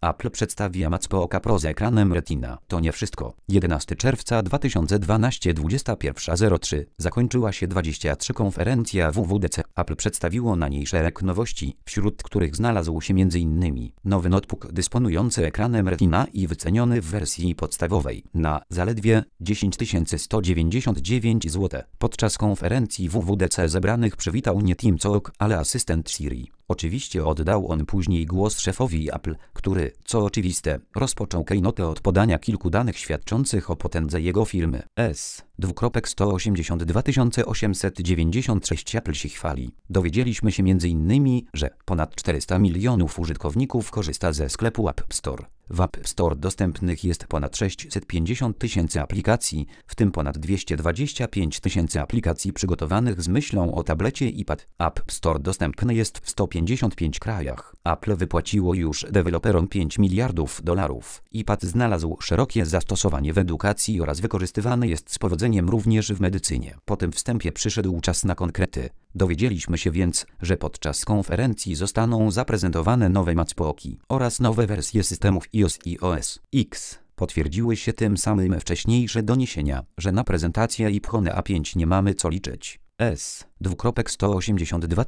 Apple przedstawia MacBooka Pro z ekranem Retina. To nie wszystko. 11 czerwca 2012 21:03 zakończyła się 23. konferencja WWDC. Apple przedstawiło na niej szereg nowości, wśród których znalazł się m.in. nowy notebook dysponujący ekranem Retina i wyceniony w wersji podstawowej na zaledwie 10 199 zł. Podczas konferencji WWDC zebranych przywitał nie Tim Cook, ale asystent Siri. Oczywiście oddał on później głos szefowi Apple, który, co oczywiste, rozpoczął keynote od podania kilku danych świadczących o potędze jego firmy. S.182 896 Apple się chwali. Dowiedzieliśmy się m.in., że ponad 400 milionów użytkowników korzysta ze sklepu App Store. W App Store dostępnych jest ponad 650 tysięcy aplikacji, w tym ponad 225 tysięcy aplikacji przygotowanych z myślą o tablecie iPad. App Store dostępny jest w 155 krajach. Apple wypłaciło już deweloperom $5 miliardów. iPad znalazł szerokie zastosowanie w edukacji oraz wykorzystywany jest z powodzeniem również w medycynie. Po tym wstępie przyszedł czas na konkrety. Dowiedzieliśmy się więc, że podczas konferencji zostaną zaprezentowane nowe MacBooki oraz nowe wersje systemów iOS i OS X. Potwierdziły się tym samym wcześniejsze doniesienia, że na prezentację iPhone A5 nie mamy co liczyć. S.182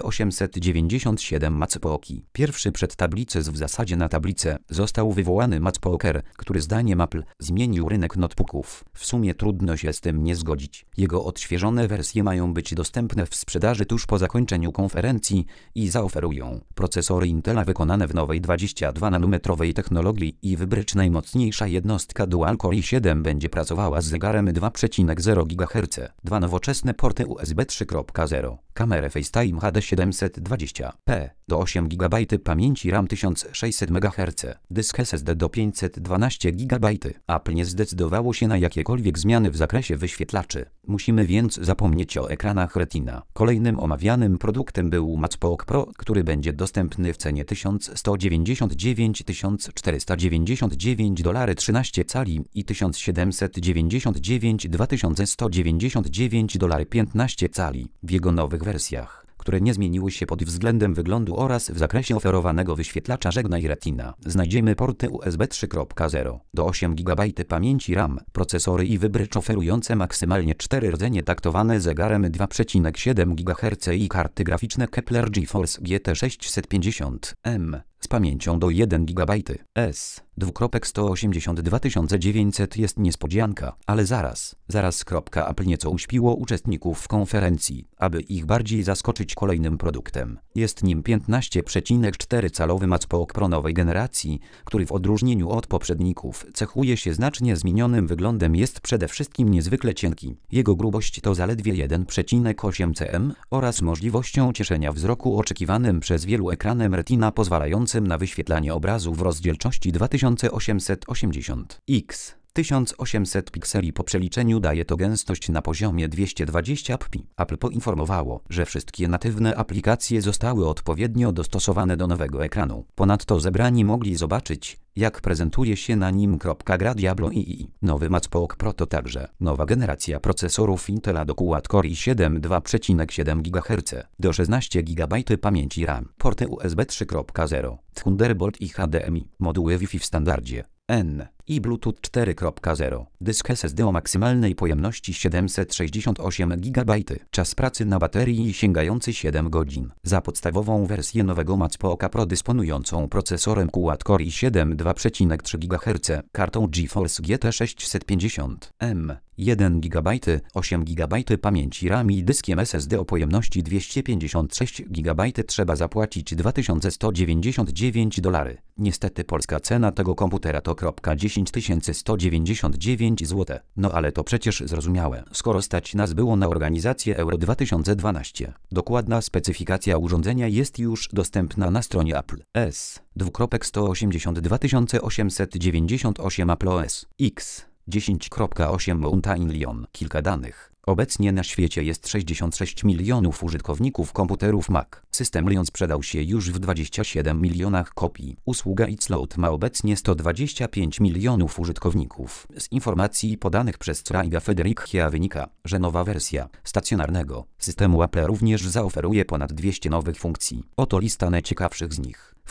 897 MacBooki. Pierwszy przed tablicę w zasadzie na tablicę został wywołany MacBook Air, który zdaniem Apple zmienił rynek notebooków. W sumie trudno się z tym nie zgodzić. Jego odświeżone wersje mają być dostępne w sprzedaży tuż po zakończeniu konferencji i zaoferują procesory Intela wykonane w nowej 22-nanometrowej technologii i wybryć najmocniejsza jednostka Dual-Core i7 będzie pracowała z zegarem 2,0 GHz. Dwa nowoczesne porty USB 3.0, kamerę FaceTime HD 720p, do 8 GB pamięci RAM 1600 MHz, dysk SSD do 512 GB. Apple nie zdecydowało się na jakiekolwiek zmiany w zakresie wyświetlaczy. Musimy więc zapomnieć o ekranach Retina. Kolejnym omawianym produktem był MacBook Pro, który będzie dostępny w cenie $1199 499 13 cali i $1799 2199 15 cali w jego nowych wersjach, które nie zmieniły się pod względem wyglądu oraz w zakresie oferowanego wyświetlacza. Żegnaj Retina. Znajdziemy porty USB 3.0, do 8 GB pamięci RAM, procesory i wybrycz oferujące maksymalnie 4 rdzenie taktowane zegarem 2,7 GHz i karty graficzne Kepler GeForce GT 650M z pamięcią do 1 GB. S.182 900 jest niespodzianka, ale zaraz. Apple nieco uśpiło uczestników konferencji, aby ich bardziej zaskoczyć kolejnym produktem. Jest nim 15,4-calowy MacBook Pro nowej generacji, który w odróżnieniu od poprzedników cechuje się znacznie zmienionym wyglądem. Jest przede wszystkim niezwykle cienki. Jego grubość to zaledwie 1,8 cm oraz możliwością cieszenia wzroku oczekiwanym przez wielu ekranem Retina pozwalającym na wyświetlanie obrazu w rozdzielczości 2880x. 1800 pikseli po przeliczeniu daje to gęstość na poziomie 220 ppi. Apple poinformowało, że wszystkie natywne aplikacje zostały odpowiednio dostosowane do nowego ekranu. Ponadto zebrani mogli zobaczyć, jak prezentuje się na nim gra Diablo II. Nowy MacBook Pro to także nowa generacja procesorów Intela do Quad-Core i7 2,7 GHz, do 16 GB pamięci RAM, porty USB 3.0, Thunderbolt i HDMI, moduły Wi-Fi w standardzie N i Bluetooth 4.0, dysk SSD o maksymalnej pojemności 768 GB, czas pracy na baterii sięgający 7 godzin. Za podstawową wersję nowego MacBooka Pro dysponującą procesorem Quad-Core i7 2,3 GHz, kartą GeForce GT 650M, 1 GB, 8 GB pamięci RAM i dyskiem SSD o pojemności 256 GB trzeba zapłacić $2199. Niestety polska cena tego komputera to 10 199 zł. No ale to przecież zrozumiałe, skoro stać nas było na organizację Euro 2012. Dokładna specyfikacja urządzenia jest już dostępna na stronie Apple. S.182 898 Apple OS X 10.8 Mountain Lion. Kilka danych. Obecnie na świecie jest 66 milionów użytkowników komputerów Mac. System Lion sprzedał się już w 27 milionach kopii. Usługa iCloud ma obecnie 125 milionów użytkowników. Z informacji podanych przez Craig'a Federickia wynika, że nowa wersja stacjonarnego systemu Apple również zaoferuje ponad 200 nowych funkcji. Oto lista najciekawszych z nich.